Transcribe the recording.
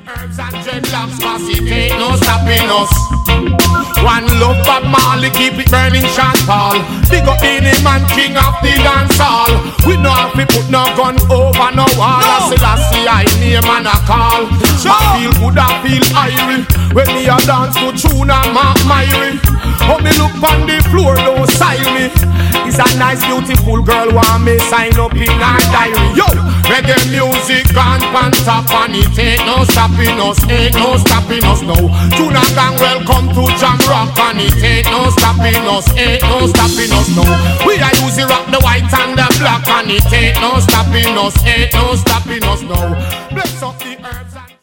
Herbs and dreadlocks, cause it ain't no stopping us. One love Bob Marley, keep it burning Sean Paul. Big up the man, king of the dance hall. We know if we put no gun over no wall. I say I see I name and a call. I feel good, I feel irie. When me a dance to tune and Mark Myrie. Oh me look on the floor, don't sign me. It's a nice beautiful girl, want me sign up in her diary. Yo, reggae music gone pan top and it ain't no stopping us, ain't no stopping us now. Tuna gang welcome to Jam Rock and it ain't no stopping us, ain't no stopping us now. We are using rock the white and the black and it ain't no stopping us, ain't no stopping us now. Bless up the herbs and